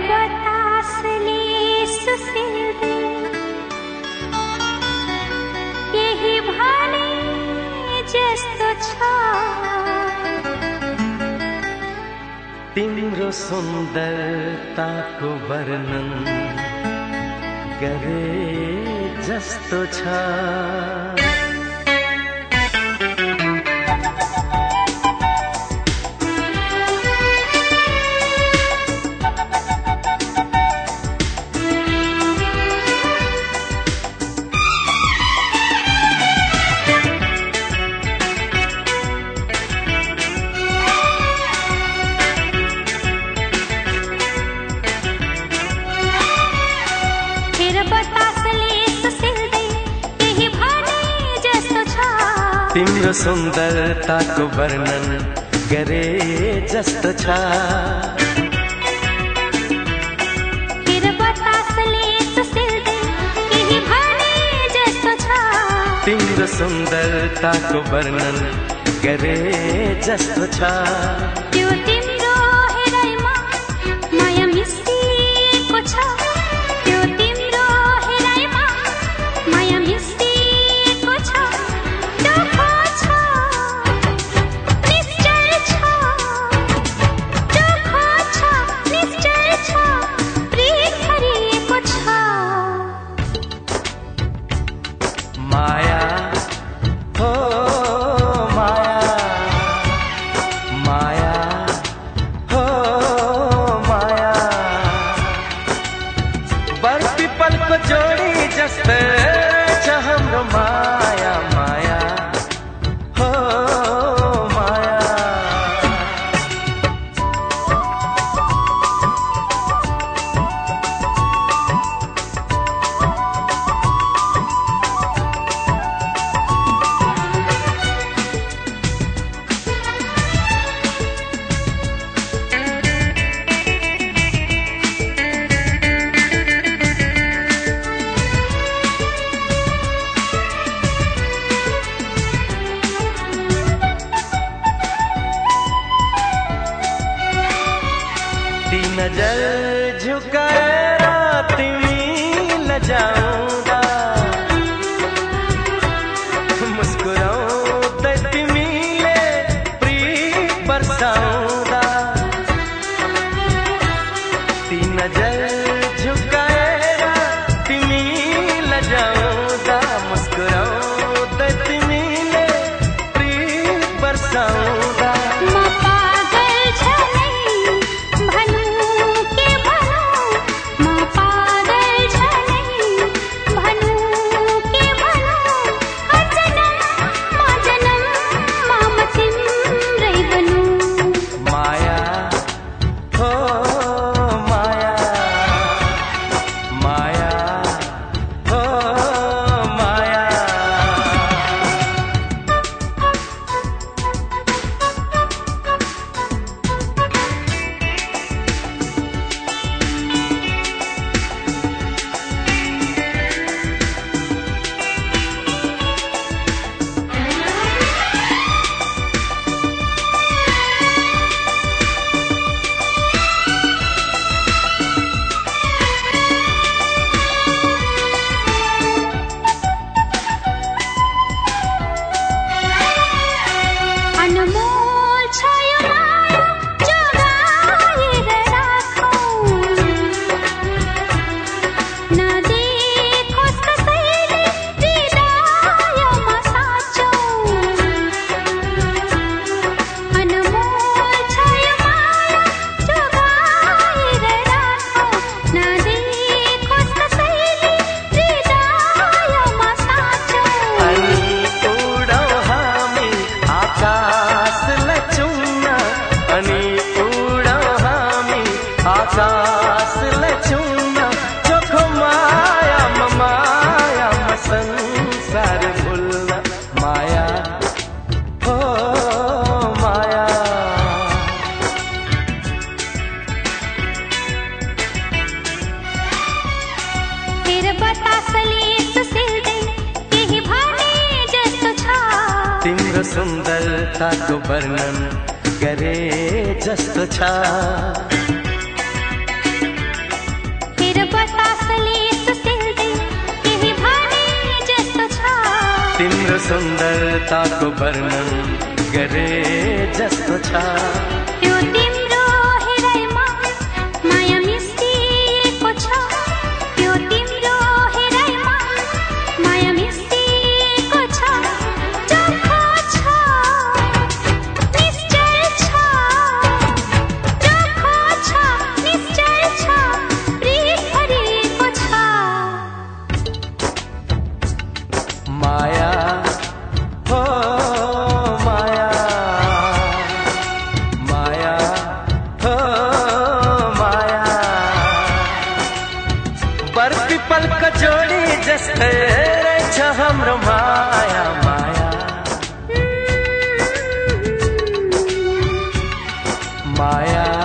बतासले सुसिल्दै यही भने जस्तो छ तिम्रो सुन्दरताको वर्णन गरे जस्तो छ तिम्रो सुन्दरताको वर्णन गरे जस्तो छ तिम्रो सुन्दरताको वर्णन गरे जस्तो छ त्यो तिम्रो हेराइमा माया मिसिएको छ त्यो तिम्रो हेराइमा माया मिसिएको छ माया हो माया माया हो माया बर पिपलको जोडी जस्तै छ हाम्रो माया माया हो माया नजर झुकाएर तिमी लजाउँदा मुस्कुराउँदै तिमीले प्रीत बर्साउँदा ती नजर झुकाएर तिमी लजाउँदा मुस्कुराउँदै तिमीले प्रीत बर्साउँदा आकाशले छुन चोखो माया माया संसार भुल्न माया हो माया तेरे बतासले सुसिल्दै यही भने जस्तो छ तिम्रो सुन्दरताको वर्णन गरे जस्तो छ सुन्दरता को वर्णन गरे जस्तो छ। त्यो तिम्रो हेराइमा माया मिसिएको छ। त्यो तिम्रो हेराइमा माया मिसिएको छ। चोखो छ, निश्चय छ। चोखो छ, निश्चय छ, प्रीत भरिएको छ। माया हो माया, माया हो माया, बर पिपल का जोडी जस्तै रहेछ हाम्रो माया। माया माया